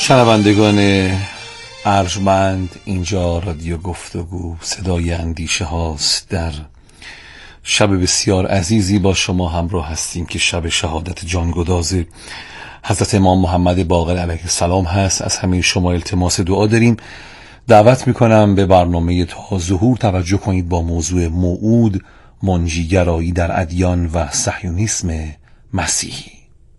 شنوندگان ارجمند، اینجا رادیو گفتگو صدای اندیشه هاست. در شب بسیار عزیزی با شما همراه هستیم که شب شهادت جانگداز حضرت امام محمد باقر علیه السلام هست. از همه شما التماس دعا داریم. دعوت میکنم به برنامه تا ظهور توجه کنید با موضوع موعود، منجیگرایی در ادیان و صهیونیسم مسیحی.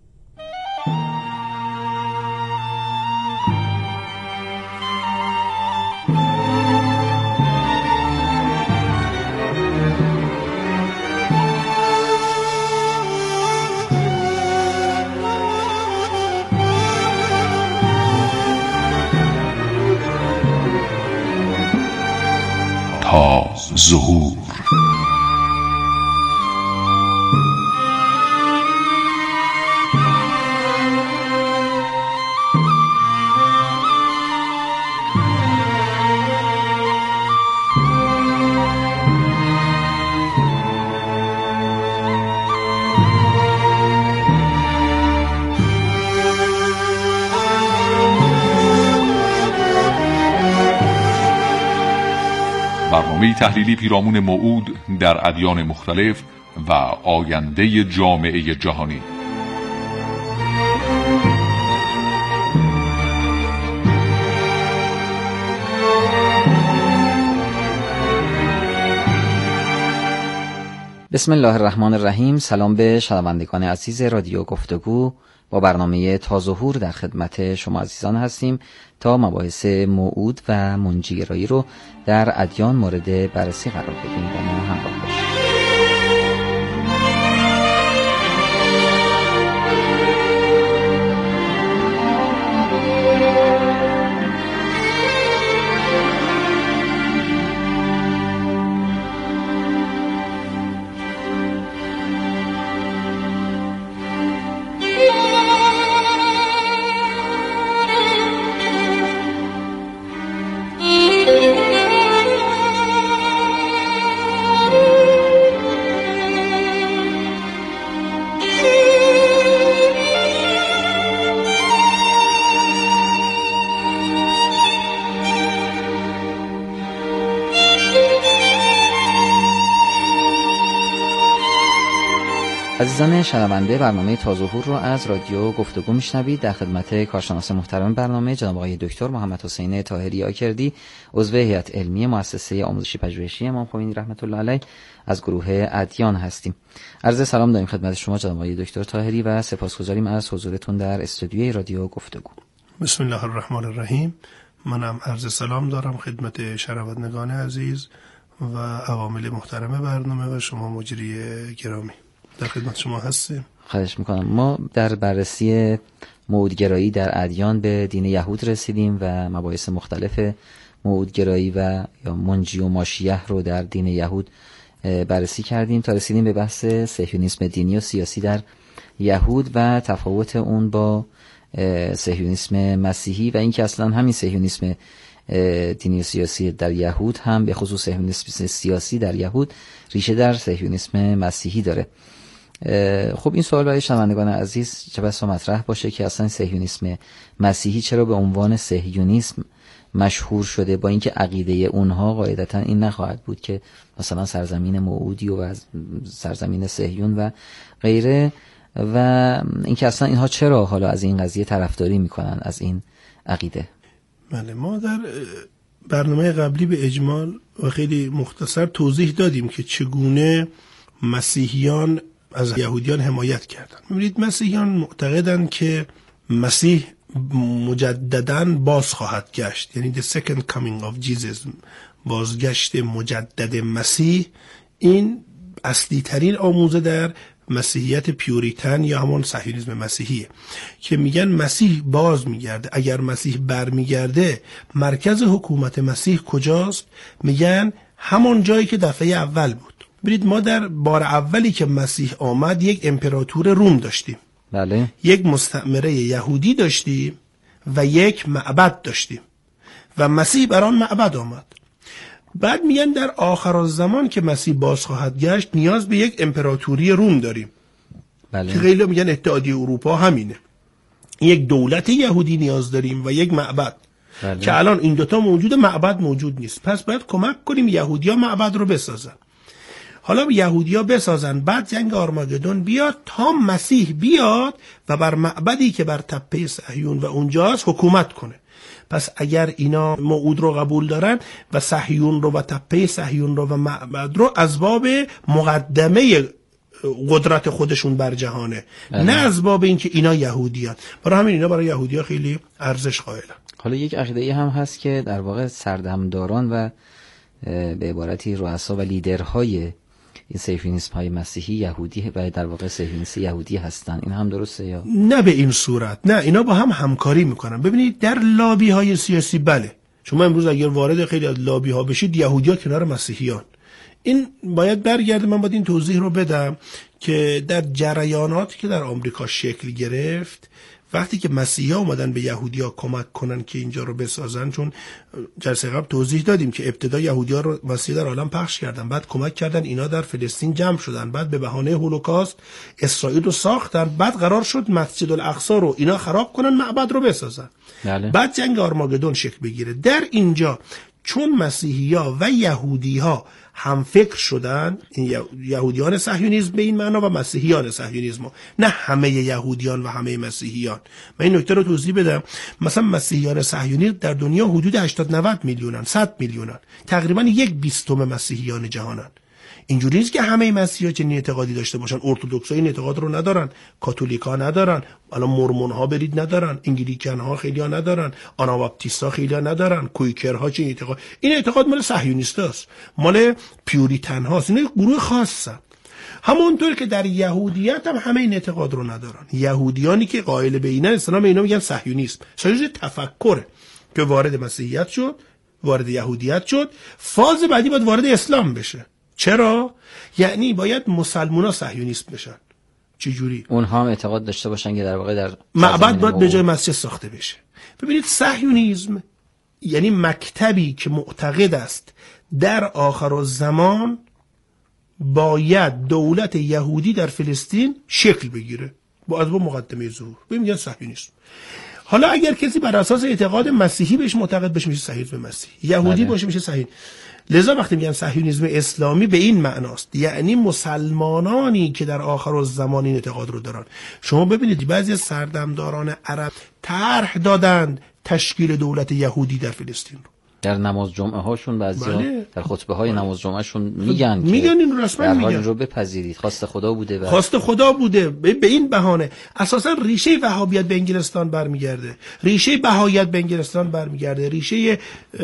تا ظهور. برنامه تحلیلی پیرامون موعود در ادیان مختلف و آینده جامعه جهانی. بسم الله الرحمن الرحیم. سلام به شنوندگان عزیز رادیو گفتگو. با برنامه تا ظهور در خدمت شما عزیزان هستیم تا مباحث موعود و منجیگرایی رو در ادیان مورد بررسی قرار بدیم. با ما همراه باشید. عزیزان شنونده، برنامه تا ظهور رو از رادیو گفتگو میشنوید. در خدمت کارشناس محترم برنامه جناب آقای دکتر محمد حسین طاهری آکردی، عضو هیئت علمی مؤسسه آموزشی پژوهشی امام خمینی رحمت الله علیه از گروه ادیان هستیم. عرض سلام داریم خدمت شما جناب آقای دکتر طاهری و سپاسگزاریم از حضورتون در استودیوی رادیو گفتگو. بسم الله الرحمن الرحیم. منم عرض سلام دارم خدمت شنوندگان عزیز و عوامل محترم برنامه و شما مجری گرامی. در خدمت شما هستیم. خواهش میکنم. ما در بررسی موعودگرایی در ادیان به دین یهود رسیدیم و مباحث مختلف موعودگرایی و یا منجی و ماشیح رو در دین یهود بررسی کردیم تا رسیدیم به بحث صهیونیسم دینی و سیاسی در یهود و تفاوت اون با صهیونیسم مسیحی و اینکه اصلا همین صهیونیسم دینی و سیاسی در یهود هم به خصوص صهیونیسم سیاسی در یهود ریشه در صهیونیسم مسیحی داره. خب این سوال برای شنوندگان عزیز چه بسا مطرح باشه که اصلا صهیونیسم مسیحی چرا به عنوان صهیونیسم مشهور شده، با اینکه عقیده اونها قاعدتا این نخواهد بود که مثلا سرزمین موعودی و سرزمین صهیون و غیره، و اینکه اصلا اینها چرا حالا از این قضیه طرفداری میکنن، از این عقیده. بله، ما در برنامه قبلی به اجمال و خیلی مختصر توضیح دادیم که چگونه مسیحیان از یهودیان حمایت کردند. می‌بینید مسیحیان معتقدند که مسیح مجدداً باز خواهد گشت، یعنی the second coming of Jesus، بازگشت مجدد مسیح. این اصلی ترین آموزه در مسیحیت پیوریتن یا همون صهیونیسم مسیحیه که میگن مسیح باز میگرده. اگر مسیح برمیگرده مرکز حکومت مسیح کجاست؟ میگن همون جایی که دفعه اول بود. برید ما در بار اولی که مسیح آمد یک امپراتور روم داشتیم، بله، یک مستعمره یهودی داشتیم و یک معبد داشتیم و مسیح بر آن معبد آمد. بعد میگن در آخرالزمان که مسیح باز خواهد گشت نیاز به یک امپراتوری روم داریم، بله، که خیلی میگن اتحادیه اروپا همینه. یک دولت یهودی نیاز داریم و یک معبد. بله. که الان این دوتا موجود، معبد موجود نیست. پس باید کمک کنیم یهودی‌ها معبد رو بسازن. حالا یهودی‌ها بسازن، بعد جنگ آرماگدون بیاد تا مسیح بیاد و بر معبدی که بر تپه صهیون و اونجاست حکومت کنه. پس اگر اینا موعود رو قبول دارن و صهیون رو و تپه صهیون رو و معبد رو از باب مقدمه قدرت خودشون بر جهانه، نه از باب اینکه اینا یهودیان. برای همین اینا برای یهودی‌ها خیلی ارزش قائلن. حالا یک عقیده هم هست که در واقع سردمداران و به عبارتی رؤسا و لیدرهای این صهیونیسم های مسیحی یهودی و در واقع صهیونیست یهودی هستن. این هم درسته یا نه؟ به این صورت نه، اینا با هم همکاری میکنن. ببینید در لابی های سیاسی بله، شما امروز اگر وارد خیلی از لابی ها بشید، یهودی‌ها کنار مسیحیان. این باید برگرده، من باید این توضیح رو بدم که در جریاناتی که در آمریکا شکل گرفت، وقتی که مسیحی‌ها اومدن به یهودی‌ها کمک کنن که اینجا رو بسازن، چون جلسه قبل توضیح دادیم که ابتدا یهودی‌ها رو مسیح در عالم پخش کردن، بعد کمک کردن اینا در فلسطین جمع شدن، بعد به بهانه هولوکاست اسرائیل رو ساختن، بعد قرار شد مسجد الاقصی رو اینا خراب کنن، معبد رو بسازن. بله. بعد جنگ آرماگدون شکل بگیره. در اینجا چون مسیحی‌ها و یهودی‌ها هم فکر شدن، این یهودیان صهیونیسم به این معنا و مسیحیان صهیونیسم، نه همه یهودیان و همه مسیحیان. من این نکته رو توضیح بدم. مثلا مسیحیان صهیونیسم در دنیا حدود 80-90 میلیونن، 100 میلیونن، تقریبا 1/20 مسیحیان جهانن. اینجوری نیست که همه مسیحا چنین اعتقادی داشته باشن. ارتدوکس‌ها این اعتقاد رو ندارن، کاتولیک‌ها ندارن، الان مورمون‌ها برید ندارن، انگلیکن‌ها خیلی‌ها ندارن، آناباپتیست‌ها خیلی‌ها ندارن، کویکرها چه اعتقاد. این اعتقاد مال صهیونیستاست، مال پیوریتن‌هاست. اینا گروه خاصن. همونطور که در یهودیت هم همه این اعتقاد رو ندارن. یهودیانی که قائل به اینن اصلا اینا میگن صهیونیسم. صهیونیسم تفکره که وارد مسیحیت شد، وارد یهودیت شد، فاز بعدی باید وارد اسلام بشه. چرا؟ یعنی باید مسلمونا صهیونیست بشن. چجوری؟ اونها هم اعتقاد داشته باشن که در واقع در معبد باید به جای مسجد ساخته بشه. ببینید صهیونیسم یعنی مکتبی که معتقد است در آخرالزمان باید دولت یهودی در فلسطین شکل بگیره با از با مقدمه ظهور. میگن صهیونیسم. حالا اگر کسی بر اساس اعتقاد مسیحی بهش معتقد بشه میشه صهیونیسم مسیحی، یهودی باشه میشه صهیونیسم. لذا وقتی میگن صهیونیسم اسلامی به این معناست، یعنی مسلمانانی که در آخرالزمان این اعتقاد رو دارن. شما ببینید بعضی از سردمداران عرب طرح دادند تشکیل دولت یهودی در فلسطین رو. در نماز جمعه هاشون بعضیا بله. در خطبه های نماز جمعه شون میگن این رو رسما میگن، این رو بپذیرید، خواست خدا بوده خواست خدا بوده. به این بهانه اساسا ریشه وهابیت به انگلستان برمیگرده، ریشه بهاییت به انگلستان برمیگرده، ریشه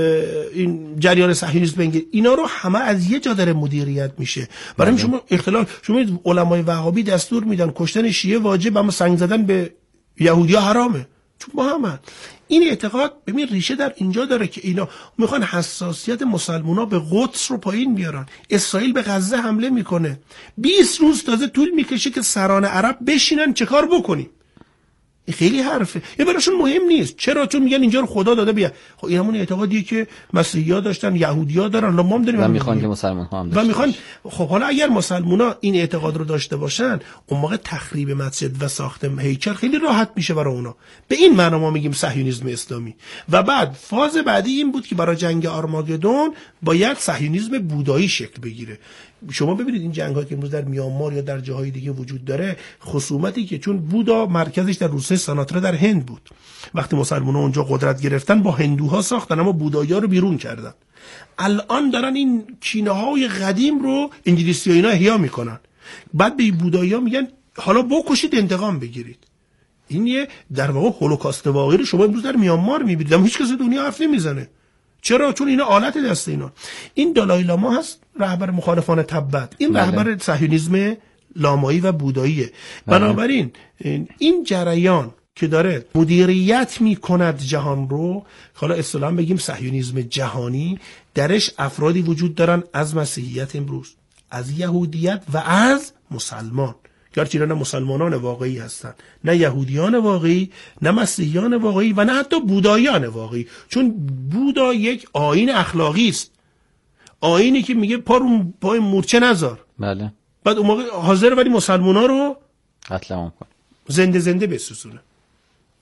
این جریان صهیونیسم به اینا رو همه از یه جا داره مدیریت میشه. برای شما اختلاف، شما علمای وهابی دستور میدن کشتن شیعه واجب، اما سنگ زدن به یهودی‌ها حرامه، چون با هم این اعتقاد ببین ریشه در اینجا داره که اینا میخوان حساسیت مسلمونا به قدس رو پایین بیارن. اسرائیل به غزه حمله میکنه، 20 روز تازه طول میکشه که سران عرب بشینن چه کار بکنیم. این خیلی حرفه، این براشون مهم نیست. چرا؟ چون میگن اینجا رو خدا داده بیا. خب این همون اعتقادیه که مسیحی‌ها داشتن، یهودی‌ها دارن، ما هم داریم و میخوان که مسلمان‌ها هم داشته باشن. خب حالا اگر مسلمان‌ها این اعتقاد رو داشته باشن، اون موقع تخریب مسجد و ساخت هیکل خیلی راحت میشه برای اونا. به این معنا ما میگیم صهیونیسم اسلامی. و بعد فاز بعدی این بود که برای جنگ آرماگدون باید صهیونیسم بودایی شکل بگیره. شما ببینید این جنگ‌ها که امروز در میانمار یا در جاهای دیگه وجود داره، خصومتی که چون بودا مرکزش در روستای ساناترا در هند بود، وقتی مسلمان‌ها اونجا قدرت گرفتن با هندوها ساختن اما بودایی‌ها رو بیرون کردن. الان دارن این کینه‌های قدیم رو انگلیسی‌ها اینا احیا میکنن، بعد به بودایی‌ها میگن حالا بکشید انتقام بگیرید. این یه در واقع هولوکاست واقعی رو شما امروز در میانمار می‌بینید، اما هیچ کس دنیا حرف نمیزنه. چرا؟ چون اینا آلت دست اینا. این دالای لاما هست رهبر مخالفان تبت، این رهبر صهیونیسم لامایی و بوداییه. بنابراین این جریان که داره مدیریت میکند جهان رو، حالا اصطلاحاً بگیم صهیونیسم جهانی، درش افرادی وجود دارن از مسیحیت امروز، از یهودیت و از مسلمان. گرچه اینا نه مسلمانان واقعی هستن، نه یهودیان واقعی، نه مسیحیان واقعی و نه حتی بوداییان واقعی، چون بودا یک آیین اخلاقی است، آیینی که میگه پای مورچه نذار. بله. بعد اون موقع حاضر ولی مسلمانا رو قتل عام کن، زنده بسوزونه.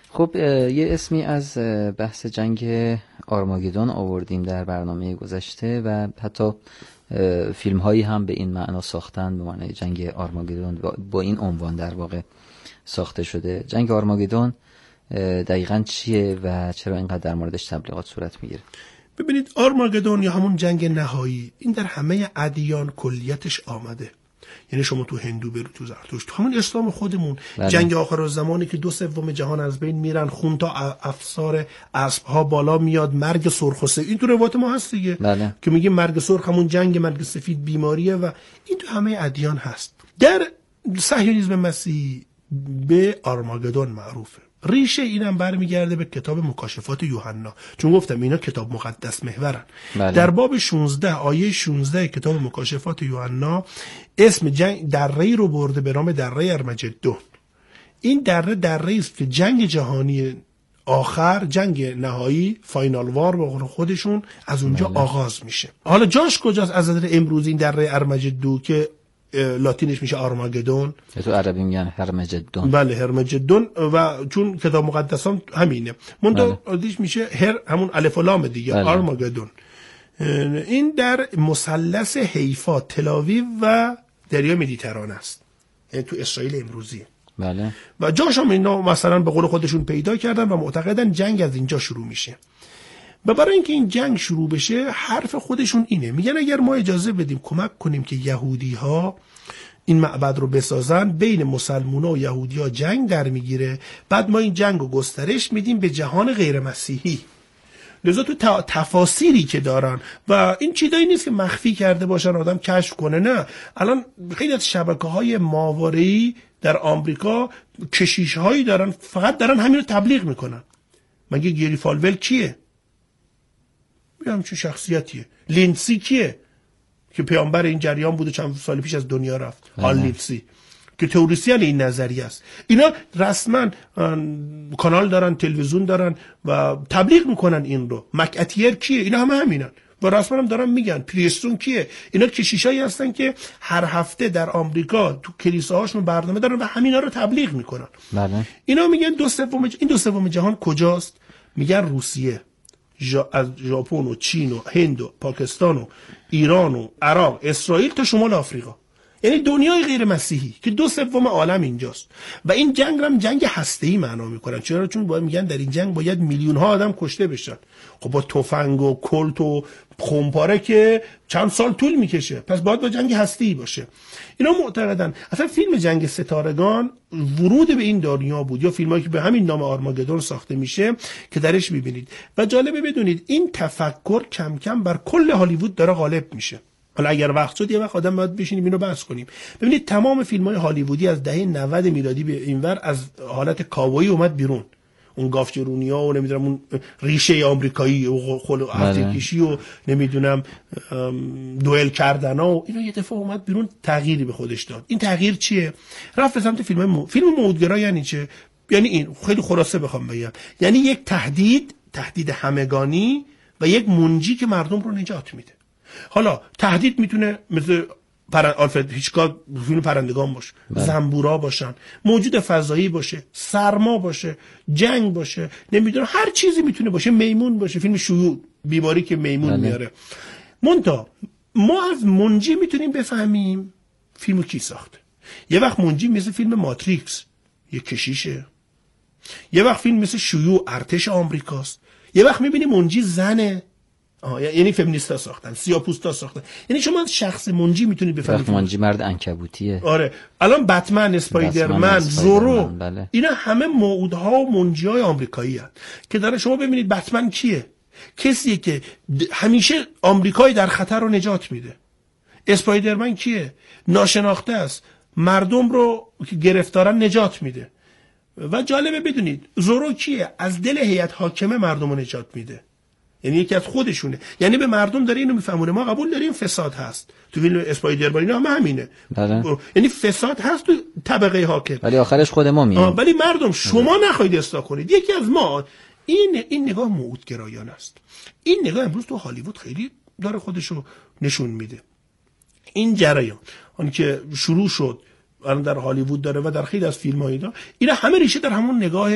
خب یه اسمی از بحث جنگ آرماگدون آوردیم در برنامه گذشته و حتی فیلم هایی هم به این معنا ساختن، به معنای جنگ آرماگدون با این عنوان در واقع ساخته شده. جنگ آرماگدون دقیقاً چیه و چرا اینقدر در موردش تبلیغات صورت میگیره؟ ببینید، آرماگدون یا همون جنگ نهایی، این در همه ادیان کلیتش آمده. یعنی شما تو هندو برو، تو زرتشت، تو همون اسلام خودمون، بله. جنگ آخرالزمانی که 2/3 جهان از بین میرن، خون تا افسار اسب‌ها بالا میاد، مرگ سرخ و سفید، این تو روایت ما هست دیگه. بله. که میگه مرگ سرخ همون جنگ، مرگ سفید بیماریه و این تو همه ادیان هست. در صهیونیسم مسیحی به آرماگدون معروفه. ریشه اینم برمیگرده به کتاب مکاشفات یوحنا، چون گفتم اینا کتاب مقدس محورن. بله. در باب 16 آیه 16 کتاب مکاشفات یوحنا اسم دره‌ای رو برده به نام دره ارمجدون. این دره است که جنگ جهانی آخر، جنگ نهایی، فاینال وار به قول خودشون، از اونجا آغاز میشه. حالا جاش کجاست از نظر امروز این دره ارمجدون که لاتینش میشه آرماگدون، تو عربی میگن هرمجدون؟ بله، هرمجدون. و چون کتاب مقدس هم همینه، منتها عادیش میشه همون الف و لام دیگه. بله. آرماگدون این در مثلث حیفا، تلاویو و دریا مدیترانه است، یعنی تو اسرائیل امروزی. بله. و جاش هم اینا مثلا به قول خودشون پیدا کردن و معتقدن جنگ از اینجا شروع میشه. و برای اینکه این جنگ شروع بشه، حرف خودشون اینه، میگن اگر ما اجازه بدیم کمک کنیم که یهودی ها این معبد رو بسازن، بین مسلمونا و یهودی ها جنگ در میگیره، بعد ما این جنگ رو گسترش میدیم به جهان غیر مسیحی. لذا تو تفاسیری که دارن و این چیزایی نیست که مخفی کرده باشن آدم کشف کنه، نه. الان خیلی از شبکه‌های ماورایی در آمریکا کشیش‌هایی دارن فقط دارن همین رو تبلیغ میکنن. مگه گری فالول کیه؟ میگم چه شخصیتیه؟ لینسی کیه که پیامبر این جریان بوده، چند سال پیش از دنیا رفت؟ آل لینسی که تئوریسین این نظریه است. اینا رسما کانال دارن، تلویزیون دارن و تبلیغ میکنن این رو. مکاتیر کیه؟ اینا همینن و رسما هم دارن میگن. پریستون کیه؟ اینا کشیشایی هستن که هر هفته در آمریکا تو کلیساهاشون برنامه دارن و همینا رو تبلیغ میکنن. بله. اینا میگن این 2/3 جهان کجاست؟ میگن روسیه، از ژاپن و چین و هند و پاکستان و ایران و عراق، اسرائیل تا شمال آفریقا، یعنی دنیای غیر مسیحی که 2/3 عالم اینجاست. و این جنگ هم جنگ هسته‌ای معنا میکنن. چرا؟ چون باید میگن در این جنگ باید میلیون ها آدم کشته بشن. خب با تفنگ و کلت و خمپاره که چند سال طول میکشه، پس باید با جنگ هسته‌ای باشه. اینا معتقدن اصلا فیلم جنگ ستارگان ورود به این دنیا بود، یا فیلمایی که به همین نام آرماگدون ساخته میشه که درش میبینید. و جالبه بدونید این تفکر کم کم بر کل هالیوود داره غالب میشه. حالا اگر وقت شد یه وقت آدم باید بشینیم اینو بحث کنیم. ببینید تمام فیلم‌های هالیوودی از دهه 90 میلادی به اینور از حالت کاوبویی اومد بیرون. اون گافچرونیا و نمیدونم اون ریشه آمریکایی و خلو ارتکیشی و نمیدونم دوئل کردنا و اینا یه دفعه اومد بیرون، تغییری به خودش داد. این تغییر چیه؟ رفت به سمت فیلم موعودگرا. یعنی چه؟ یعنی این خیلی خلاصه بخوام بگم، یعنی یک تهدید همگانی و یک منجی که مردم رو نجات میده. حالا تهدید میتونه مثل آلفرد هیچکاک فیلم پرندگان باشه، زنبورا باشن، موجود فضایی باشه، سرما باشه، جنگ باشه، نمیدونم هر چیزی میتونه باشه، میمون باشه، فیلم شیوع، بیماری که میمون میاره. منتها ما از منجی میتونیم بفهمیم فیلمو کی ساخته. یه وقت منجی مثل فیلم ماتریکس یه کشیشه، یه وقت فیلم مثل شیوع ارتش آمریکاست، یه وقت میبینی منجی زنه، یعنی فمینیستا ساختن، سیاه‌پوستا ساختن. یعنی شما از شخص منجی میتونید بفهمید منجی مرد عنکبوتیه. آره، الان بتمن، اسپایدرمن، زورو، بله. اینا همه موعودها و منجیای آمریکایی هست که داره. شما ببینید بتمن کیه؟ کسیه که همیشه آمریکای در خطر رو نجات میده. اسپایدرمن کیه؟ ناشناخته است، مردم رو که گرفتارن نجات میده. و جالبه بدونید زورو کیه؟ از دل هیئت حاکمه مردم رو نجات میده. یعنی یکی از خودشونه، یعنی به مردم داره اینو میفهمونه ما قبول داریم فساد هست. تو فیلم اسپایدرمن اینا هم همینه. یعنی فساد هست تو طبقه حاکم، ولی آخرش خود ما میاد. ولی مردم شما نخواهید اصلاح کنید. یکی از ما این نگاه موعودگرایانه است. این نگاه امروز تو هالیوود خیلی داره خودشو نشون میده. این جریان اون که شروع شد الان در هالیوود داره و در خیلی از فیلم‌ها اینا همه ریشه در همون نگاه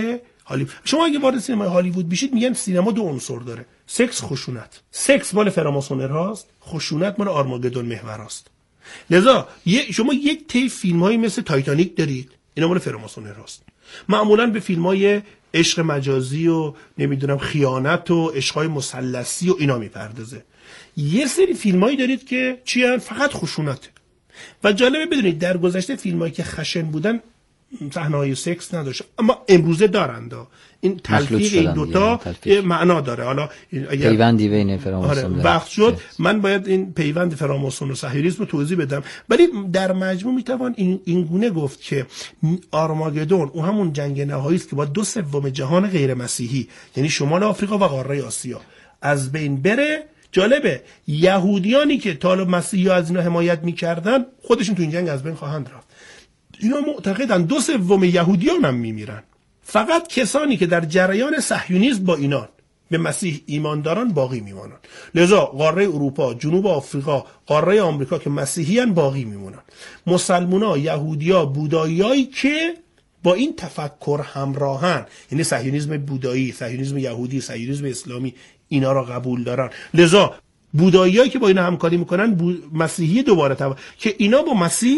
شما اگه وارد سینمای هالیوود بشید میگن سینما دو عنصر داره: سکس، خشونت. سکس مال فراماسونرهاست، خشونت مال آرماگدون محوراست. لذا شما یک طیف فیلم‌هایی مثل تایتانیک دارید، اینا مال فراماسونرهاست. معمولاً به فیلم‌های عشق مجازی و نمیدونم خیانت و عشق‌های مثلثی و اینا میپردازه. یه سری فیلمایی دارید که چیان؟ فقط خشونته. و جالبه بدونید در گذشته فیلمایی که خشن بودن صحنه‌های سکس نداشت، اما امروزه دارند. این تلفیق این دوتا معنا داره. حالا پیوندی بین فراماسون وقت شد من باید این پیوند فراماسون و صهیونیسم رو توضیح بدم، ولی در مجموع میتوان این گونه گفت که آرماگدون اون همون جنگ نهایی است که با 2/3 جهان غیر مسیحی، یعنی شمال آفریقا و قاره آسیا، از بین بره. جالبه یهودیانی که تا حالا مسیحی‌ها از اینا حمایت می‌کردن خودشون تو این جنگ از بین خواهند رفت. اینا معتقدن 2/3 یهودیان هم میمیرن. فقط کسانی که در جریان صهیونیسم با اینان به مسیح ایمان دارن باقی میمونن. لذا قاره اروپا، جنوب آفریقا، قاره آمریکا که مسیحیان باقی میمونن. مسلمونا، یهودیا، بوداییایی که با این تفکر همراهن، یعنی صهیونیسم بودایی، صهیونیسم یهودی، صهیونیسم اسلامی، اینا را قبول دارن. لذا بوداییایی که با اینا همکاری میکنن مسیحی دوباره که اینا با مسیح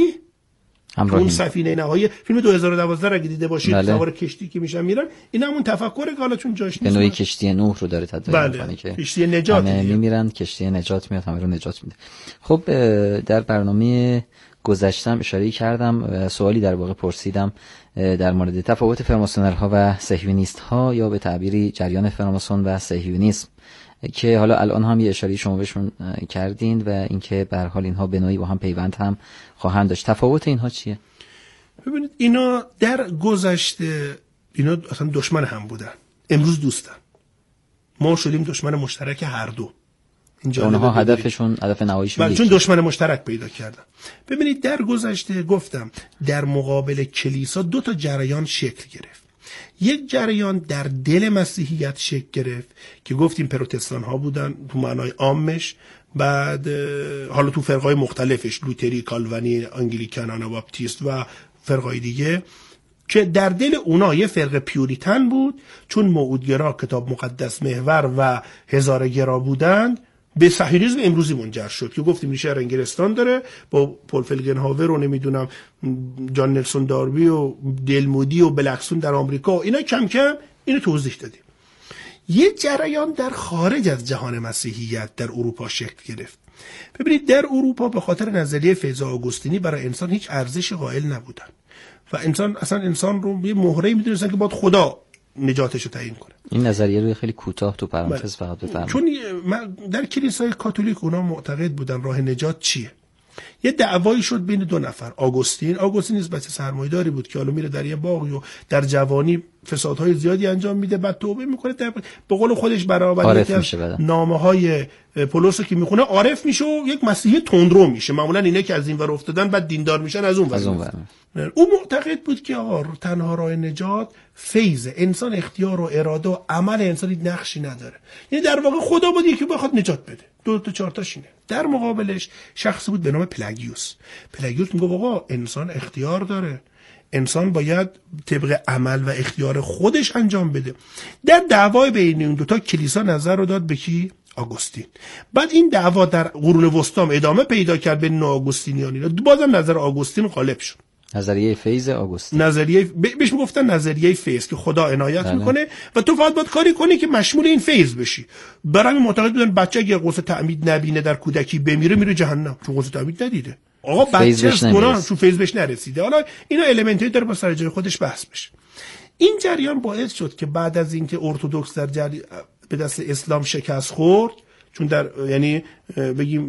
اون سفینه نهایی فیلم 2012 رو اگه دیده باشید، سوار کشتی که میشن میرن، این همون تفکره که حالا چون جاش نیست، به نوعی کشتی نوح رو داره تداعی میکنه که کشتی نجات میمیرن، کشتی نجات میاد، همه رو نجات میده. خب در برنامه گذشتم اشاره کردم، سوالی در واقع پرسیدم در مورد تفاوت فراماسونرها و صهیونیست‌ها، یا به تعبیری جریان فراماسون و صهیونیسم، که حالا الان هم یه اشاره شما بهشون کردین و اینکه به هر حال اینها به نوعی با هم پیوند هم خواهند داشت. تفاوت اینها چیه؟ ببینید اینا در گذشته اینا اصلا دشمن هم بودن، امروز دوستن. ما شدیم دشمن مشترک هر دو. اونها هدفشون، هدف نهاییشون چون دشمن مشترک پیدا کردن. ببینید در گذشته گفتم در مقابل کلیسا 2 تا جریان شکل گرفت. یک جریان در دل مسیحیت شکل گرفت که گفتیم پروتستان ها بودن تو معنای عامش، بعد حالا تو فرقای مختلفش، لوتری، کالوانی، انگلیکان، آناباپتیست و فرقای دیگه، که در دل اونا یه فرقه پیوریتن بود، چون موعودگرا، کتاب مقدس محور و هزاره‌گرا بودند، به صهیونیسم امروزی منجر شد که گفتیم ریشه انگلستان داره با پول فلگنهاور و نمیدونم جان نلسون داربی و دلمودی و بلکسون در آمریکا و اینا کم کم اینو توضیح دادیم. یه جریان در خارج از جهان مسیحیت در اروپا شکل گرفت. ببینید در اروپا به خاطر نظریه فیض آگوستینی برای انسان هیچ ارزش قائل نبودن و انسان رو یه مهره‌ای می‌دونستن که باید خدا نجاتش رو تعیین کنه. این نظریه رو خیلی کوتاه تو پرانتز فقط بفرمایید. چون در کلیسای کاتولیک اونا معتقد بودن راه نجات چیه. یه دعوایی شد بین 2 نفر. آگوستین بچه سرمایه‌داری بود که حالا میره در یه باغی و در جوانی فسادهای زیادی انجام میده، بعد توبه میکنه، به قول خودش برابر نامه‌های پولس که میخونه عارف میشه و یک مسیحی تندرو میشه. معمولا اینا که از این ور افتادن بعد دیندار میشن از اون ور. او معتقد بود که تنها راه نجات فیض، انسان اختیار و اراده و عمل انسانی نقشی نداره، یعنی در واقع خدا بود یکی بخواد نجات بده. 2 تا 4 تاشینه. در مقابلش شخصی بود به نام پلاگیوس میگه آقا انسان اختیار داره، انسان باید طبق عمل و اختیار خودش انجام بده. در دعوای بین این 2 تا کلیسا نظر رو داد به کی؟ آگوستین. بعد این دعوا در قرون وسطا ادامه پیدا کرد بین آگوستینیان. بازم نظر آگوستین غالب شد. نظریه فیض آگوستین، نظریه بهش میگفتن نظریه فیض که خدا عنایت میکنه و تو فقط باید کاری کنی که مشمول این فیض بشی. برای همین معتقد بودن بچه اگه قرص تعمید نبینه در کودکی بمیره میره جهنم چون قرص تعمید ندیده. آقا بچه از گناه چون فیض بهش نرسیده. حالا اینا المنتایی داره با سر جای خودش بحث بشه. این جریان باعث شد که بعد از اینکه ارتدوکس به دست اسلام شکست خورد، چون در یعنی بگیم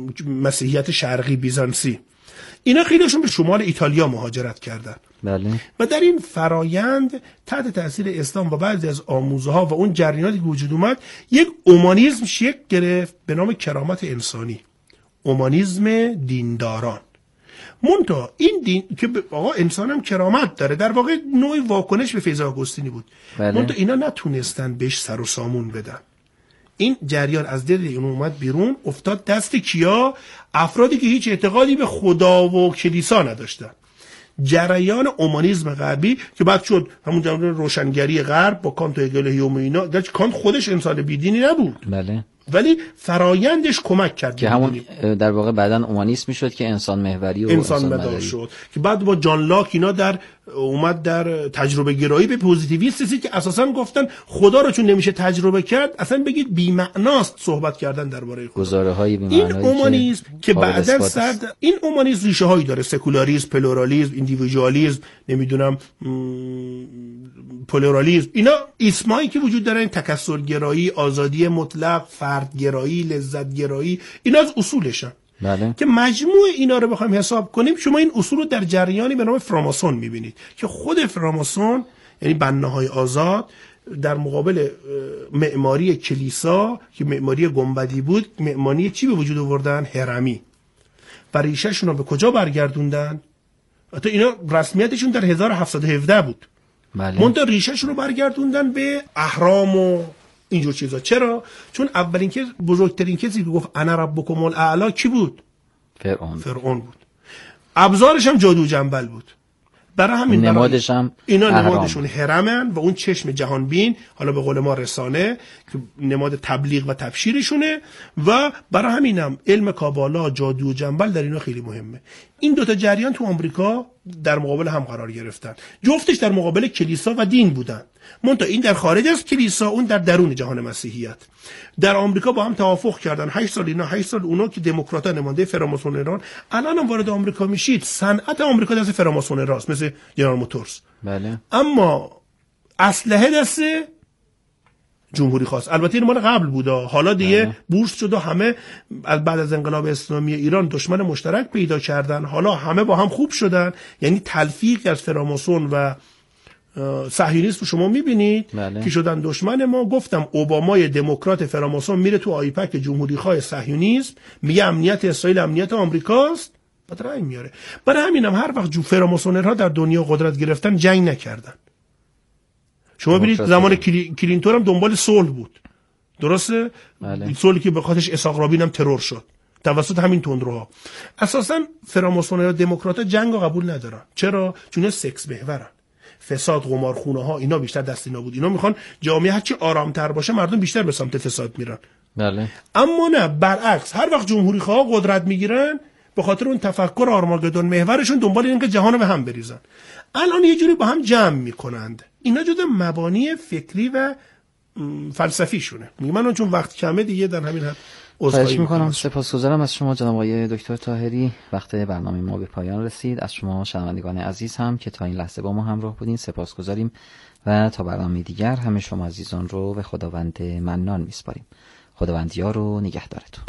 مسیحیت شرقی بیزانسی، اینا خیلیشون به شمال ایتالیا مهاجرت کردن. بله. و در این فرایند تحت تاثیر اسلام و بعضی از آموزها و اون جریاناتی که وجود اومد، یک اومانیسم شکل گرفت به نام کرامت انسانی، اومانیسم دینداران. منتها این دین که آقا انسان هم کرامت داره، در واقع نوعی واکنش به فیض آگوستینی بود. بله. منتها اینا نتونستن بهش سر و سامون بدن. این جریان از دل اون اومد بیرون، افتاد دست کیا؟ افرادی که هیچ اعتقادی به خدا و کلیسا نداشتن. جریان اومانیسم غربی که بعد شد همون جریان روشنگری غرب با کانت و هگل و هیوم و اینا. گرچه کانت خودش انسان بیدینی نبود، بله، ولی فرایندش کمک کرد که همون در واقع بعداً اومانیسم میشد که انسان محوری و انسان مدار شد، که بعد با جان لاک اینا اومد در تجربه گرایی به پوزیتیویستی که اساساً گفتن خدا رو چون نمیشه تجربه کرد اصلا بگید بی معناست صحبت کردن درباره خدا. گزاره‌های بی این اومانیسم که بعداً این اومانیسم ریشه هایی داره، سکولاریسم، پلورالیسم، ایندیویدوالیسم، نمیدونم پلورالیسم، اینا اسمایی که وجود داره، این تکثرگرایی، آزادی مطلق، فردگرایی، لذتگرایی، اینا از اصولشن. بله. که مجموع اینا رو بخوایم حساب کنیم، شما این اصول رو در جریانی به نام فراماسون میبینید که خود فراماسون یعنی بناهای آزاد در مقابل معماری کلیسا که معماری گنبدی بود، معماری چی به وجود آوردن؟ هرمی. و ریشه‌شون رو به کجا برگردوندن؟ حتی اینا رسمیتشون در 1717 بود. بله. منتها ریشه‌شون رو برگردوندن به اهرام و اینجور چیزا. چرا؟ چون اولین که بزرگترین کسی که گفت انا ربکم الاعلی کی بود؟ فرعون بود. ابزارش هم جادو جنبل بود. برای همین نمادش هم اینا نمادشون هرمن و اون چشم جهان بین، حالا به قول ما رسانه، که نماد تبلیغ و تبشیرشونه. و برای همینم علم کابالا، جادو جنبل در اینا خیلی مهمه. این دوتا جریان تو آمریکا در مقابل هم قرار گرفتن، جفتش در مقابل کلیسا و دین بودن، منتها این در خارج از کلیسا، اون در درون جهان مسیحیت. در آمریکا با هم توافق کردن 8 سال اینا 8 سال اونا، که دموکرات‌ها نماینده فراماسون ایران. الان هم وارد آمریکا میشید، صنعت آمریکا دست فراماسون راست، مثل جنرال موتورز. بله. اما اسلحه دست جمهوری خواست. البته این مال قبل بوده، حالا دیگه بورس شد و همه بعد از انقلاب اسلامی ایران دشمن مشترک پیدا کردن، حالا همه با هم خوب شدن. یعنی تلفیق از فراماسون و صهیونیسم شما میبینید که شدن دشمن ما. گفتم اوبامای دموکرات فراماسون میره تو آیپک جمهوری خواه صهیونیسم، میگه امنیت اسرائیل امنیت آمریکاست، بعد رأی میاره. برای همینم هر وقت فراماسونرها در دنیا قدرت گرفتن جنگ نکردن. شما ببینید زمان کلینتون هم دنبال صلح بود، درسته؟ صلحی که به خاطرش اسحاق رابین هم ترور شد توسط همین تندروها. اساسا فراماسونرها دموکرات‌ها جنگو قبول ندارن. چرا؟ چون سکس محورن، فساد، قمارخونه ها، اینا بیشتر دست اینا بود. اینا میخوان جامعه هرچی آرامتر باشه مردم بیشتر به سمت فساد میرن. بله. اما نه، برعکس، هر وقت جمهوری خواه قدرت میگیرن به خاطر اون تفکر آرماگدون محورشون دنبال اینه که جهانو به هم بریزن. الان یه جوری با هم جمع میکنند. اینا جدا مبانی فکری و فلسفی شونه. من چون وقت کمه دیگه در همین حد خواهش میکنم. سپاسگزارم از شما جناب آقای دکتر طاهری. وقت برنامه ما به پایان رسید. از شما شنوندگان عزیز هم که تا این لحظه با ما همراه بودین سپاسگزاریم و تا برنامه دیگر همه شما عزیزان رو به خداوند منان میسپاریم. خداوند یار و نگهدارتون.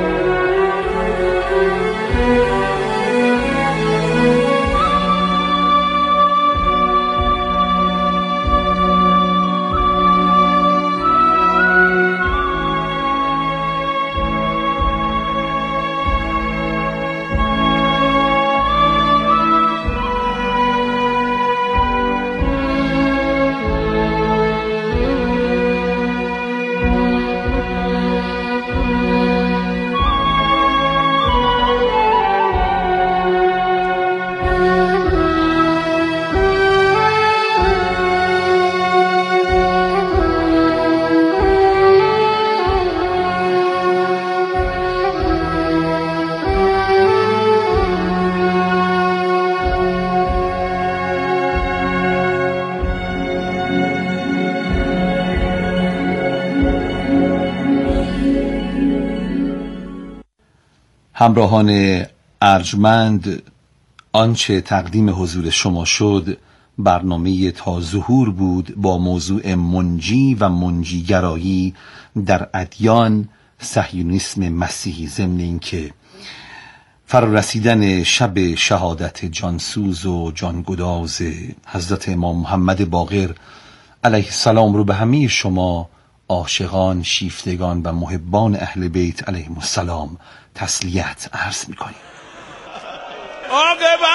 همراهان ارجمند، آنچه تقدیم حضور شما شد برنامه تا ظهور بود با موضوع منجی و منجیگرایی در ادیان صهیونیسم مسیحی، ضمن اینکه فرارسیدن شب شهادت جانسوز و جانگداز حضرت امام محمد باقر علیه السلام رو به همه شما عاشقان، شیفتگان و محبان اهل بیت علیهم السلام تسلیت عرض می‌کنیم. عاقبت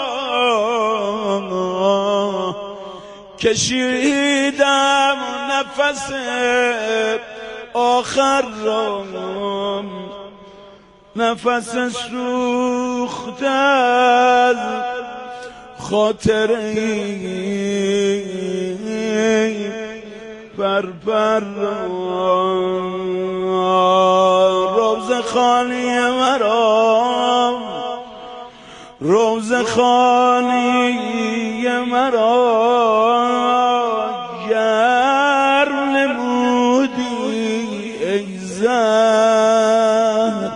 کشیدم نفس نفس آخر را، نفس سوخته از خاطره پر روز خالی مرا، روز خالی مرا گر نمودی ای زهر،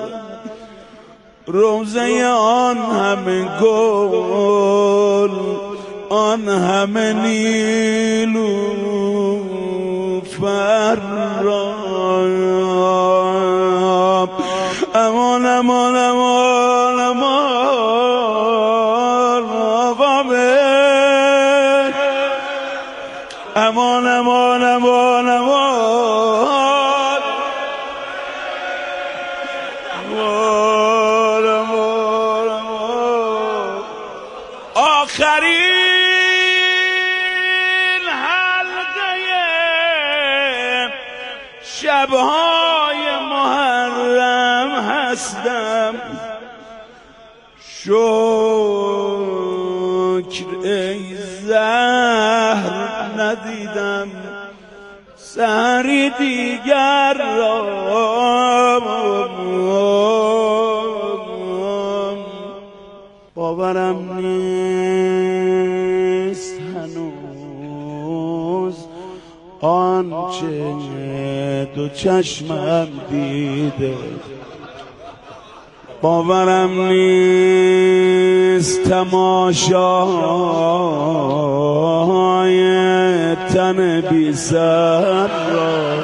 روزه آن همه گل، آن همه نیلوفر را. امان امان امان امان آقامه، امان امان امان امان امان امان امان. آخرین حلقه شبهای محرم هستم، شکر ای زهر ندیدم سحری دیگر را. باورم نیست هنوز آنچه دو چشمم دیده، باورم نیست تماشای تن بی سر را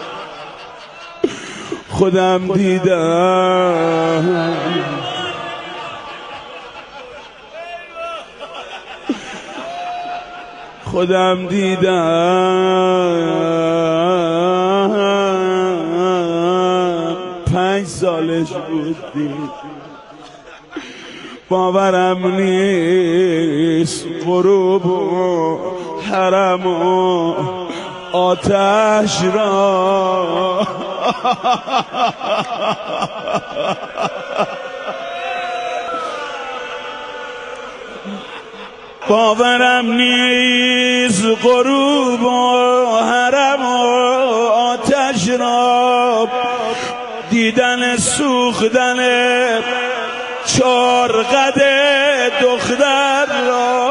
خودم دیدم، خودم دیدم. 5 سالش بودی، باورم نیست غروب و حرم و آتش را باورم نیست غروب و حرم و آتش را، دیدن سوختن 4 قد دختر را.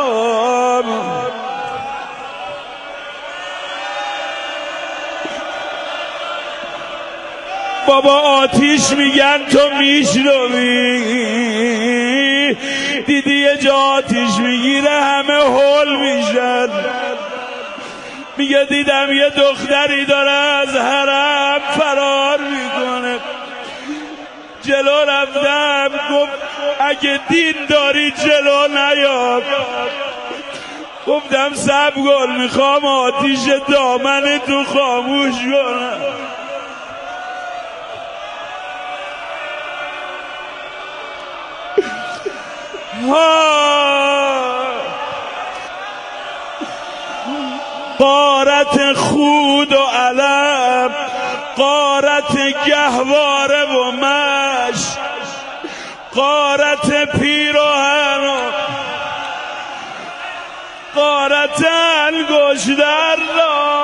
بابا آتیش میگن تو میشنوی، دیدی یه جا آتیش میگیره همه هول میشن. میگه دیدم یه دختری داره از حرم فرار میکنه، جلو رفتم گفت اگه دین داری جلو نیا. گفتم صبر کن میخوام آتیش دامن تو خاموش کنم. غارت خود و علم، غارت گهواره و مش، غارت پیراهن و غارت انگشتر را.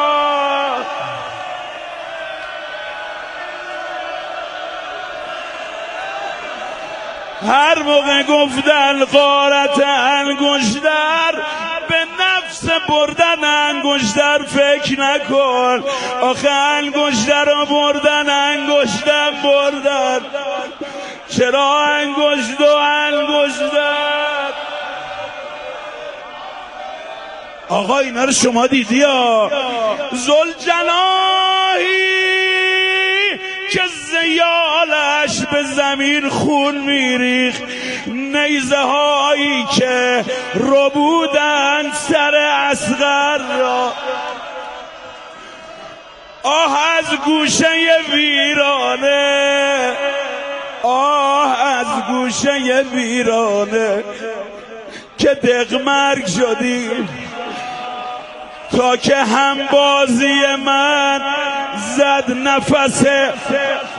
هر موقع گفتن غارت انگشتر، به نفس بردن انگشتر فکر نکن. آخه انگشتر رو بردن، انگشتر بردن. چرا انگشت و انگشتر؟ آقا اینا رو شما دیدی ها؟ ذوالجلالی که زیالش به زمین خون میریخ، نیزه هایی که ربودن سر اصغر را. آه از گوشه ویرانه، آه از گوشه ویرانه که دق مرگ شدیم. تا که هم بازی من زد نفس